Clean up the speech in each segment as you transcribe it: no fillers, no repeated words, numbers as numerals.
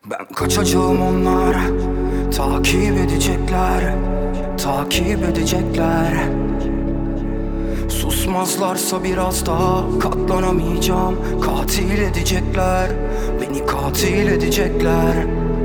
Ben kaçacağım, onlar takip edecekler, takip edecekler. Susmazlarsa biraz daha katlanamayacağım. Katil edecekler, beni katil edecekler.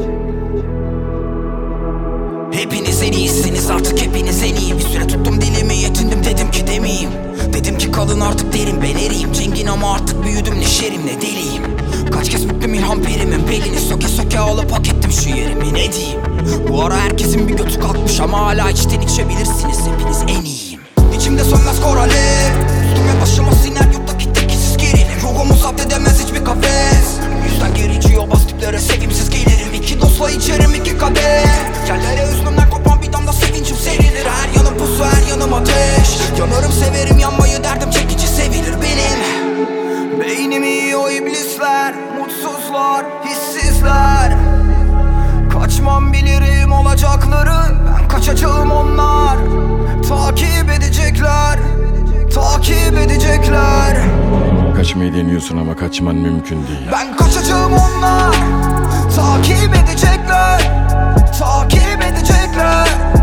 Hepiniz en iyisiniz, artık hepiniz en iyi. Bir süre tuttum dilimi, yetindim, dedim ki demeyeyim. Dedim ki kalın artık derim, ben eriyim. Cengin ama artık büyüdüm, ne şerim ne deliyim. Kaç kez büktüm ilham perimin belini, söke söke alıp hak ettim şu yerimi, ne diyeyim. Bu ara herkesin bir götü kalkmış ama hala içten içe bilirsiniz hepiniz en iyiyim. İçimde sönmez kor alev, üstüme başıma siner yurttaki tekitsiz gerilim. Ruhumu zapt edemez hiçbir kafes. Bu yüzden gerici yobaz tiplere sevimsiz gelirim. İki dostla içerim iki kadeh. Yerlere üzlümden kopan bir damla sevincim serilir. Her yanım pusu, her yanım ateş. Yanarım severim, yanmayı derdim çekici sevilir benim. Beynimi yiyor iblisler, mutsuzlar, hissizler. Kaçmam bilirim olacakları, ben kaçacağım, onlar takip edecekler, takip edecekler. Kaçmayı deniyorsun ama kaçman mümkün değil. Ben kaçacağım, onlar takip edecekler, takip edecekler.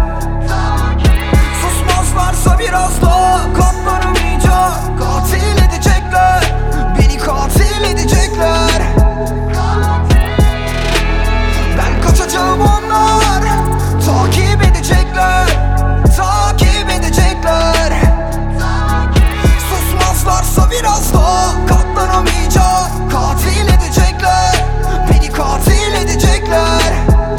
Susmazlarsa biraz daha katlanamayacağım. Katil edecekler, beni katil edecekler. Ben kaçacağım, onlar takip edecekler, takip edecekler. Susmazlarsa biraz daha katlanamayacağım. Katil edecekler, beni katil edecekler.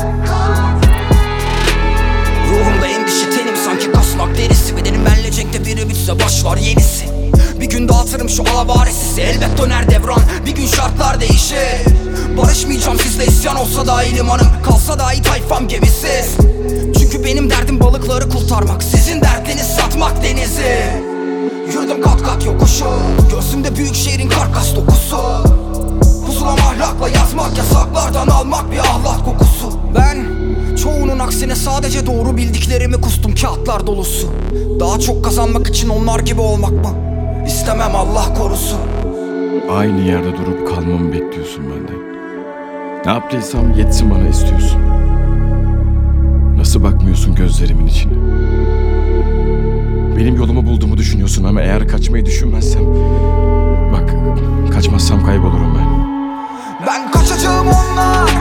Ruhumda endişe tenim sanki kasmak derisi. Bedenim benle cenkte biri bitse başlar yenisi. Bir gün dağıtırım şu avaresisi, elbet döner devran. Bir gün şartlar değişir. Barışmayacağım sizle, isyan olsa da limanım, kalsa dahi tayfam gemisiz. Çünkü benim derdim balıkları kurtarmak, sizin derdiniz satmak denizi. Yürüdüm kat kat yokuşu, göğsümde büyük şehrin karkas dokusu. Pusulam ahlakla yazmak, yasaklardan almak bir ahlat kokusu. Ben çoğunun aksine sadece doğru bildiklerimi kustum, kağıtlar dolusu. Daha çok kazanmak için onlar gibi olmak mı? İstemem, Allah korusun. Aynı yerde durup kalmamı bekliyorsun benden. Ne yaptıysam yetsin bana istiyorsun. Nasıl bakmıyorsun gözlerimin içine? Benim yolumu bulduğumu düşünüyorsun ama eğer kaçmayı düşünmezsem... Bak, kaçmazsam kaybolurum ben. Ben kaçacağım, onlar